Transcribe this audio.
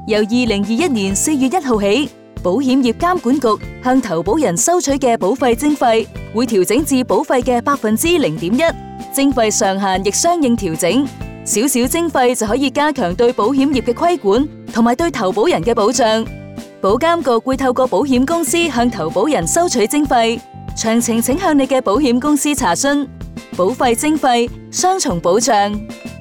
由2021年4月1號起，保險業監管局向投保人收取嘅保費徵費會調整至保費嘅0.1%，徵費上限亦相應調整。少少徵費就可以加強對保險業嘅規管同埋對投保人嘅保障。保監局會透過保險公司向投保人收取徵費，詳情請向你嘅保險公司查詢。保費徵費，雙重保障。